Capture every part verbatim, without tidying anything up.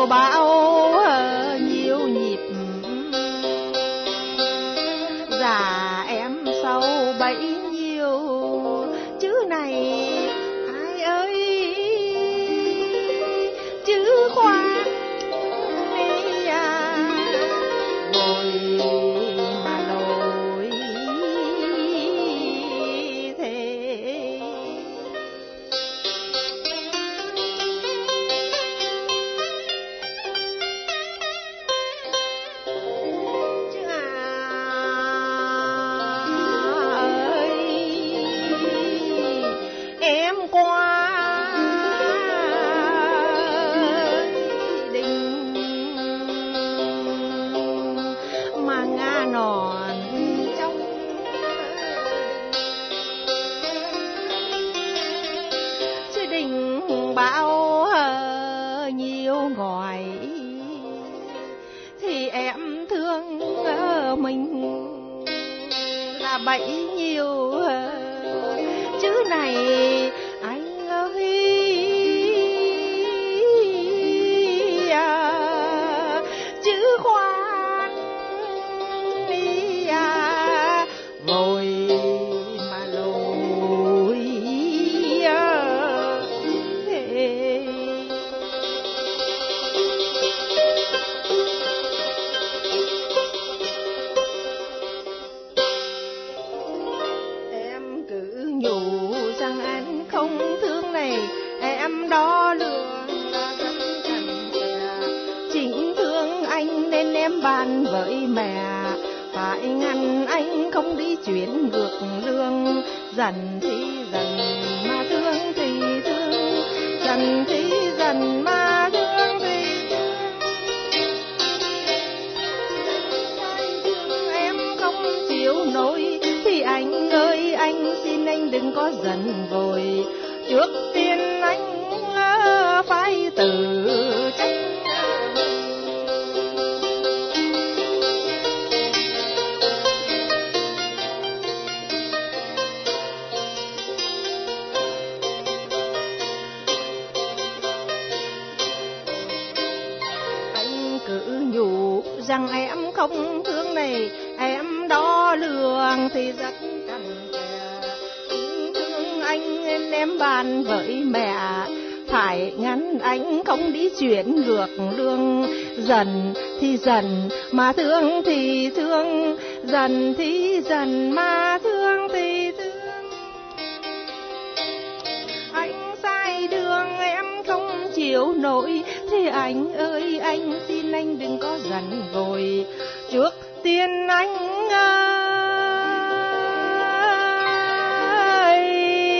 bao nhiêu nhịp già em sâu bấy nhiêu chữ này ai ơi chữ khoan đi à vội mà lối thế chứ ơi em qua đình mà ngã nòn trong chứ đình bao nhiêu ngòi thì em thương mình là bấy nhiêu chữ này anh ơi à, chữ khoan đi à vội mà lối à, thế. Em cứ nhủ rằng anh không thương này em đo lường là rất cằn kè chính thương anh nên em bàn với mẹ phải ngăn anh không đi chuyển ngược lương dần thì dần mà thương thì thương dần thì dần mà thương thì thương em không chịu nổi thì anh ơi anh xin anh đừng có giận vội trước tiên anh ờ, phải tự trách anh cứ nhủ rằng em không thương này em đo lường thì rất cằn kè chính thương anh nên em bàn với mẹ phải ngăn anh không đi chuyển ngược lương dần thì dần mà thương thì thương dần thì dần mà thương thì thương anh sai đường em không chịu nổi thì anh ơi anh xin anh đừng có giận vội trước tiên anh ơi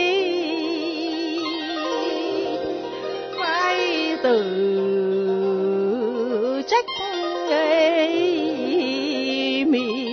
phải tự trách ấy mình.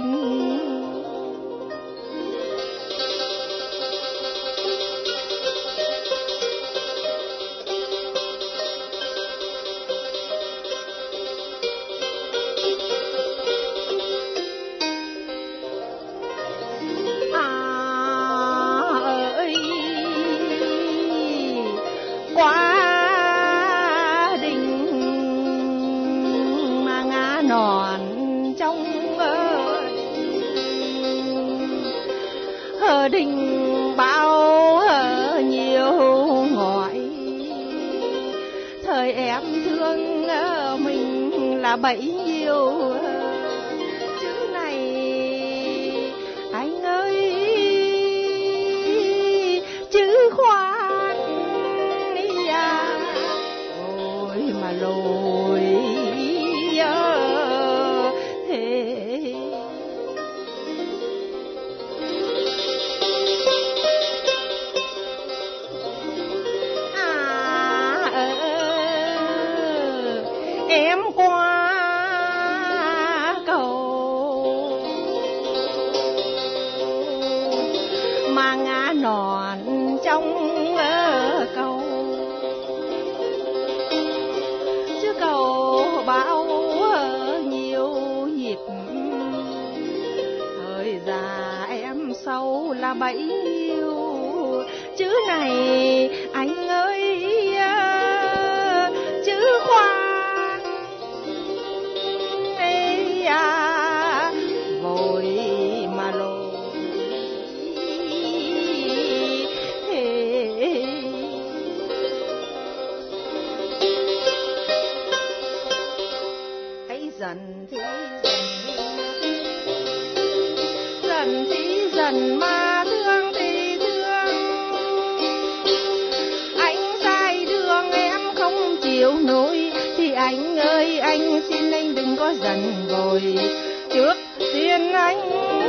Quá đình mà ngã nòn trong hờ đình bao nhiêu ngòi thời em thương mình là bấy nhiêu chữ này anh ơi chữ khoan đi à ôi mà lối à, thế à ờ, em qua cầu mà ngã nòn trong cầu chứ cầu bao nhiêu nhịp thời già em sâu là bấy nhiêu chữ này anh ơi chữ khoan thì dần thì dần mà thương thì thương. Anh sai đường em không chịu nổi thì anh ơi anh xin anh đừng có giận vội. Trước tiên anh